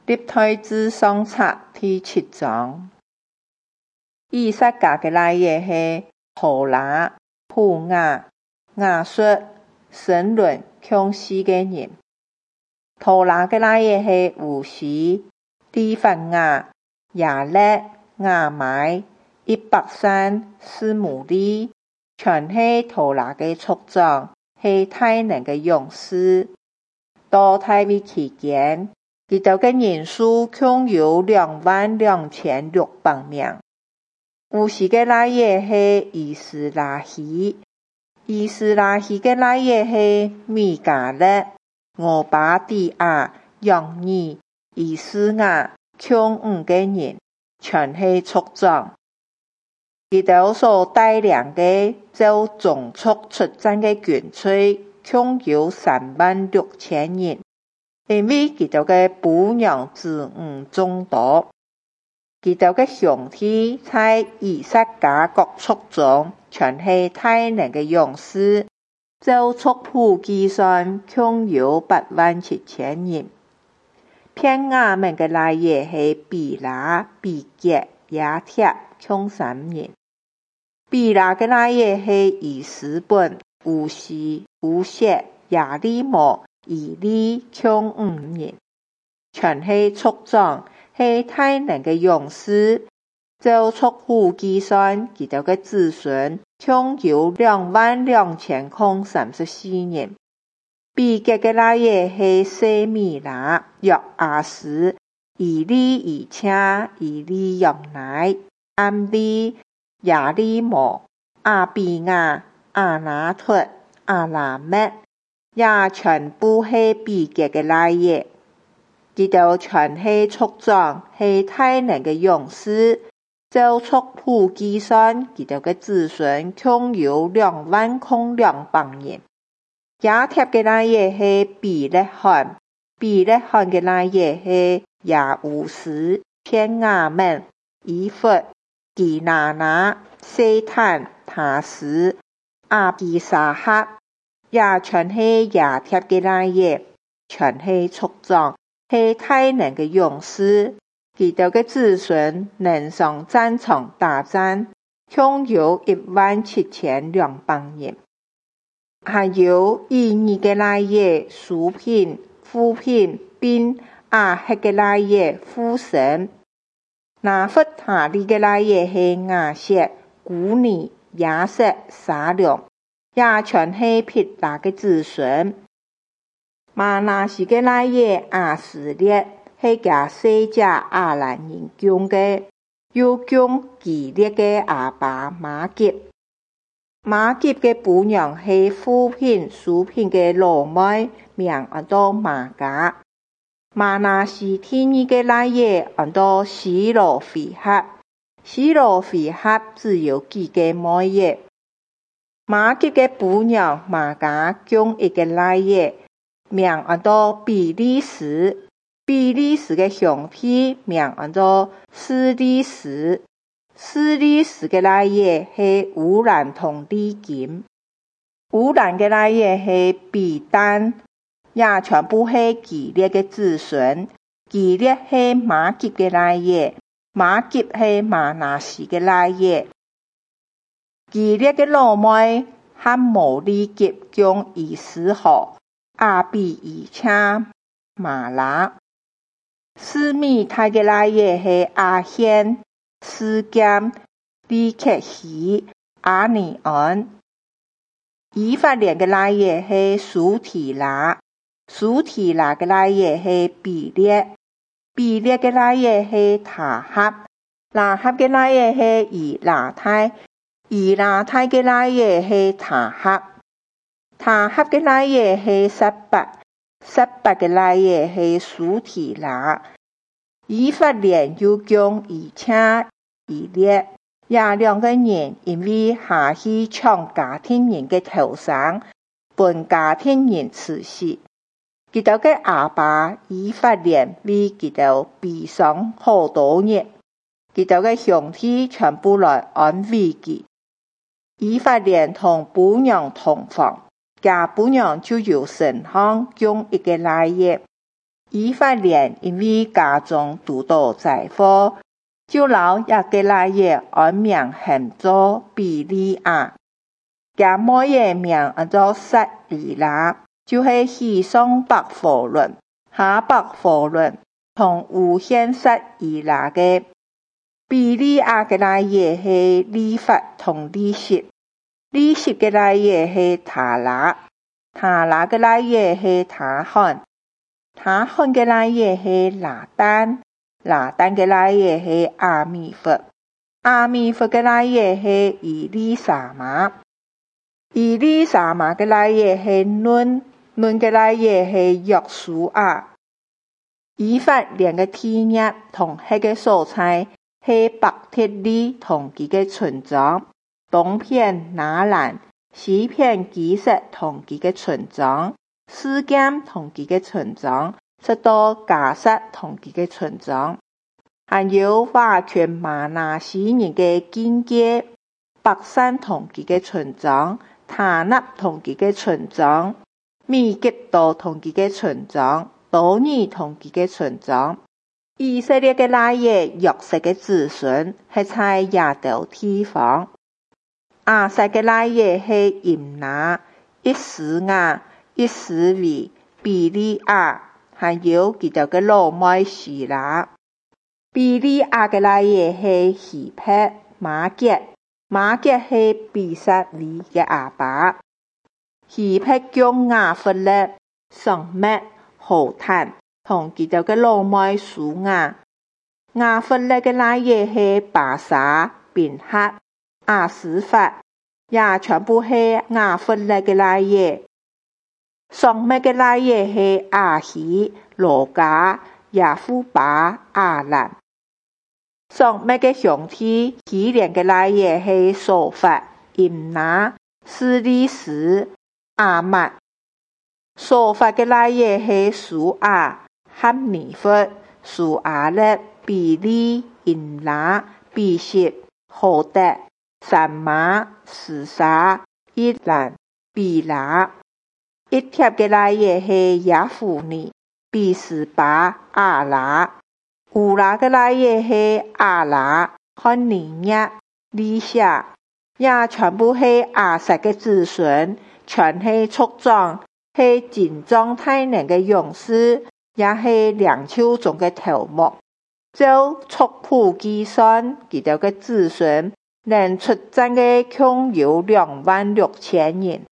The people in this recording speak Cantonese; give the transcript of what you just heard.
歷代志上冊第7章。以薩迦的奶爺是陀拉、普雅、亞述、申倫共4個人。陀拉的奶爺是烏西、利法雅、亞勒、亞買、伊伯珊、示每利，全是陀拉的族長，是大能的勇士。到大衛期間，他們的人數共有22600名。烏西的奶爺是以斯拉希，以斯拉希的奶爺是米迦勒、俄巴底亞、約珥、以斯雅，共5個人，全是族長。他們所帶領的就中速出戰的軍隊，共有36000人，因為他們的步兵之眾多。他們的兄弟在以薩迦各族中，全是大能的勇士，就族譜計算，共有87000人。便雅憫的奶爺是比拉、比結、亞貼，共3人。比拉的奶爺是以斯本、烏西、烏薛、亞利摩、以利，共5人，全是族長，是大能的勇士，就族譜計算，他們的子孫共有22034人。比結的奶爺是舍米拉、約阿斯、以利以車、以利約乃、暗利、亞利摩、亞比雅、亞拿突、亞拉麥，也全部是比結的奶爺。他們全是族長，是大能的勇士，就族譜計算，他們的子孫共有22000人。亞貼的奶爺是比勒罕，比勒罕的奶爺是亞烏斯、便雅憫、以弗、基拿拿、西坦、他斯、亞比沙哈，也全是亞貼的奶爺，全是族長，是大能的勇士。他們的子孫能上戰場打仗，共有17200人。還有以珥的奶爺蘇品、富品，並亞赫的奶爺富申。拿弗他利的奶爺是亞設、古尼、亞瑟、沙龍，也全是毗拉的子孫。瑪拿西的奶爺亞斯列，是甲西甲亞蘭人供的，又供基列的阿爸瑪吉。瑪吉的婦娘是富品、蘇品的老妹，名叫做瑪迦。瑪拿西第2的奶爺叫做西羅非哈，西羅非哈只有幾個妹爺。瑪吉的婦娘瑪迦供一個奶爺，名叫做比利時，比利時的兄弟名叫做斯利時，斯利時的奶爺是烏蘭同利金，烏蘭的奶爺是比丹，也全部是基列的子孫。基列是瑪吉的奶爺，瑪吉是瑪拿西的奶爺。基列的老妹和摩利吉供以斯何、亞比以車、瑪拉。示米泰的奶爺是亞獻、示劍、利克希、亞尼安。以法蓮的奶爺是蘇提拉，蘇提拉的奶爺是比列，比列的奶爺是他哈，拉哈的奶爺是以拉太，以拉太的奶爺是他哈，他哈的奶爺是撒伯，撒伯的奶爺是蘇提拉。以法蓮又供以車、以列，也2個人因為下去搶加聽人的頭上，本加聽人吃死。他們的阿爸以法蓮為他們悲傷好多日，他們的兄弟全部來安慰他。以法蓮同婦娘同房，家婦娘就有神行供一個奶爺。 以法蓮因為家中拄到災禍，就留亞吉拉耶安名喊做比利亞，加末耶名按做撒伊拉，就是西上北火倫、下北火倫同有獻撒伊拉嘅。比利亞吉拉耶係利法同利息，利息吉拉耶係他拉，他拉吉拉耶係他罕，他罕吉拉耶係拿單，拿單吉拉耶係阿米弗，阿米弗吉拉耶係以利沙瑪，以利沙瑪吉拉耶係嫩，嫩吉拉耶係約書亞。以法蓮嘅天業同迄個所在係伯特利同佢嘅村莊，東片拿蘭，西片基色同佢嘅村莊，示劍同佢嘅村莊，直到迦薩同佢嘅村莊，還有華權瑪拿西人嘅境界，北山同佢嘅村莊，他納同佢嘅村莊，米吉多同佢嘅村莊，多尼同佢嘅村莊。以色列嘅拉耶約瑟嘅子孫係在亞豆地方，亞薩嘅拉耶係임拿、伊斯雅、伊斯維、比利亞，還有佢哋嘅老妹示拉。比利亞嘅拉耶係希帕、馬結，馬結係比撒利嘅阿爸。希帕將亞弗勒、上麥、何坦同佢哋嘅老妹蘇雅。亞弗勒嘅拉耶係巴沙、便哈、亞斯法，也全部係亞弗勒嘅拉耶。上麥嘅拉耶係亞希、羅加、亞夫巴、亞蘭。上麥嘅兄弟希連嘅拉耶係索法、임拿、斯利斯、亞麥。索法嘅拉耶係蘇亞、哈尼弗、蘇亞勒、比利、임拿、比什、何德、散馬、斯沙、伊蘭、比拉。一貼嘅拉耶係亞夫尼、比斯巴、亞拉。烏拉嘅拉耶係亞拉、漢尼亞、利夏，也全部係亞薩嘅子孫，全係族長，係精壯大能嘅勇士，也係兩手中嘅頭目。照族譜計算，佢哋嘅子孫能出戰嘅共有26000人。